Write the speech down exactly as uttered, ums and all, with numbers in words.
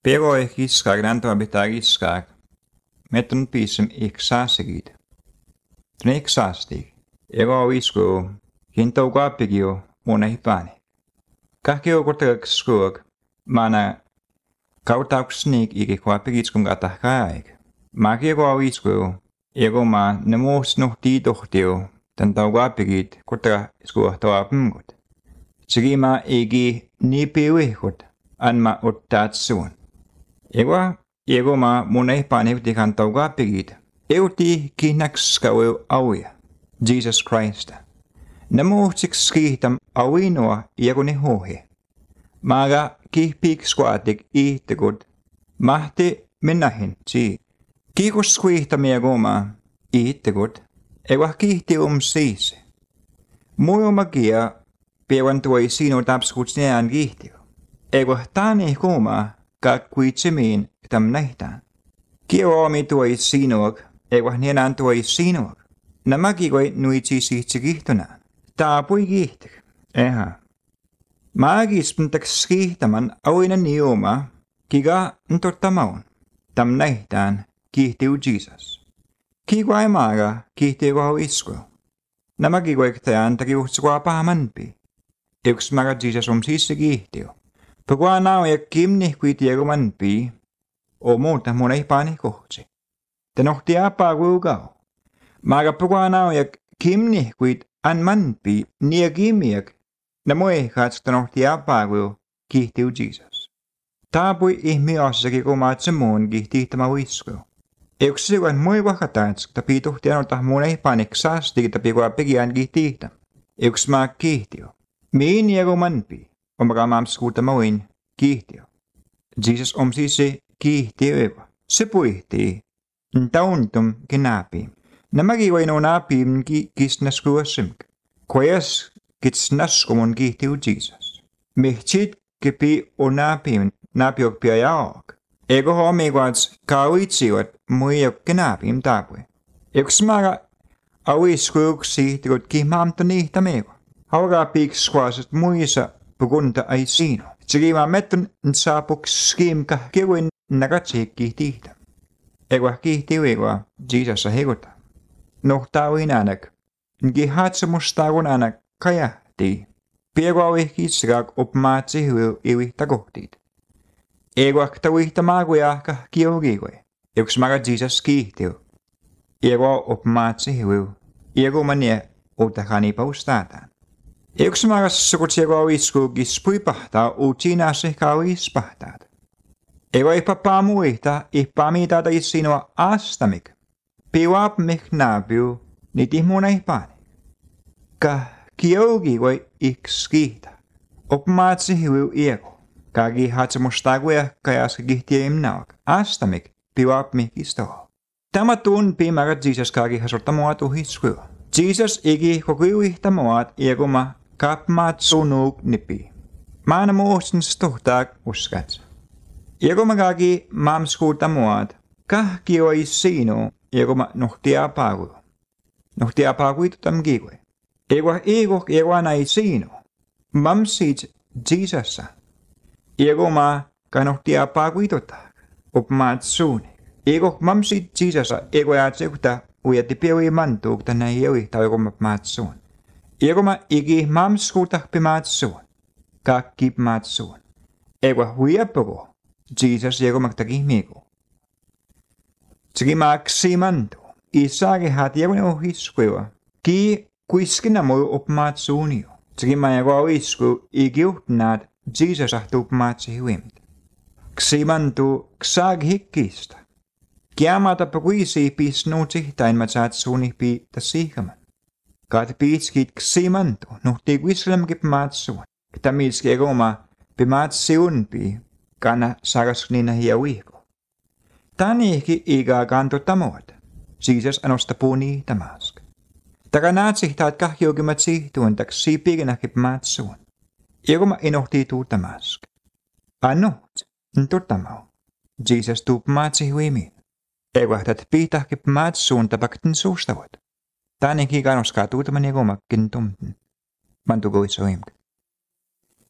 Pero iskak nanto abitag iskak. Metun pisem iksasigid. Tne iksastig. Ego isko hinto guapigio muna hipani. Kahkio kotak skog mana kautak snik iki guapigits kum gatah kaig. Maki ego isko ego ma nemos noh ti dohtio tan tau guapigit kotak sko toapmgut. Sige ma igi ni piwihkut anma uttatsuun. Ego ego ma muna hipani uti kan tau guapigit. Euti kinaks kaweu auja. Jesus Christ. Namuhtik skiitam awinoa iaguni hohe. Maga kihpik squatik ihtegud. Mahti minnahin si. Kikus skiitam iagoma ihtegud. Ewa kihti um siise. Muyo magia pewan tuai sino tapskutsnean kihtio. Ewa tani koma kakkuitsemiin tam nähtään. Kioami tuai sinoak. Ewa nienan tuai sinoak. Namaki koi nuitsi sihtsi kihtonaan. Taapui kihtik. Eha. Maagispentak skihtaman auina nioma kiga ntottamaun. Tam nähtään kihtiu Jesus. Kikuai maaga kihtiu kohu isko. Namaki koi ktajaan taki uhtsikua pahamanpi. Yks maaga Jesus om sisse kihtiu. Pukua nao ja kimnih kui tiegumanpi. O muuta mun ei paani kohtsi. Tenohti apaa kuukau. Maaga pukua nao ja kimnih kuit an manpi nia kimiak na moi katsonohti apaagu kihtiu Jesus. Taapui ihmi assakin kumaatse muun kihtihtama uisko. Euksikuan moi vahataats tapi tuhti anota muun ei paniksaasti tapi kua pekiään kihtihtam. Euks maa kihtio. Miin ja kumanpi omaga maamskuuta muin kihtio. Jesus om siis se kihtio eva. Se puihtii. Ntauntum kinaapiim. Namaki koi no naapiim ki kisnaskuasimk. Kojas kitsnaskumun kihtiu Jesus. Mihtit kipi o naapiim naapiok pia jaok. Ego homikuats kauitsivat muiok kinaapiim taapui. Yks maaga awiskuuksi tikot kihmaamta niihtamego. Haugaa piikskuaset muisa pukunta ai siino. Tsikima mettun nsaapuk skimka kiwin nakatsik kihtihtam. Ego kihtiu ego Jesus hegota. Nohtauin anak. Ngi hatsemustagun anak kajahti. Piego ihkitsikak opmaatsi hyö iwihta kohtiit. Ego aktawihta maaguja kiogigoi. Yks maga Jesus kihtiu. Ego opmaatsi hyö. Ego manie utakani paustaataan. Yks maga sukutsiego isku gispuipahtaa uutsinasi kauispahtaat. Ego ihpapaa muihta ihpamiitaata issinua astamik. Piwap mihnabiu niti munai pani. Ka kiogi koi ikskihta. Opmaatsi hyviu ieko. Kagi hatsemustaguja kajaska kihtiem naak. Astamik piwap mihkistoho. Tämä tun pimäärät Jesus kagi hasorta muatu hiskuja. Jesus igi kokuihta muat iekuma kapmaat sunuk nipi. Maana muustin stohtaak uskats. Iekuma kagi mamskuuta muat. Kah kioi sinu. Ego ma nohtia pagu. Nohtia pagu tutam giwe. Ego ego ego anai sino. Mam sit Jesusa. Ego ma ka nohtia pagu tutak. Opmaat suuni. Ego mam sit Jesusa ego ja tsekuta ujati piwi mantuuk tänä jewi tai ego ma maat suun. Ego ma igi mam skuutak pimaat suun. Kakki maat suun. Ego huiapogo. Jesus ego maktaki miku. Tsiki maksimantu. Isake hatiakuni ohiskuiva. Ki kuiskina muu opmaat suunio. Tsiki majago ohisku ikiuhtnaat Jesus ahtu opmaatsi hyvimt. Ksimantu ksag hikkistä. Kiamata pakuisi pisnuut sihtain matsaat suunih pi tasihkaman. Kaat piitskit ksimantu nuhti kuislamkip maat suun. Ktamitski egoma pimaat siunpi kana sarasnina hiauihko. Tani ehki iga kanto tamuot. Jesus anosta puuni tamask. Taka naatsihtaat kahjoukimat sihtuun tak siipiikinahkip maatsuun. Iagoma inohti tuu tamask. Anot, ntu tamau. Jesus tuup maatsi huimiin. Eguahtat piitahkip maatsuun tapaktin suustavat. Tani ehki kanoskaa tuutaman iagoma kintumten. Mantu goitsoimk.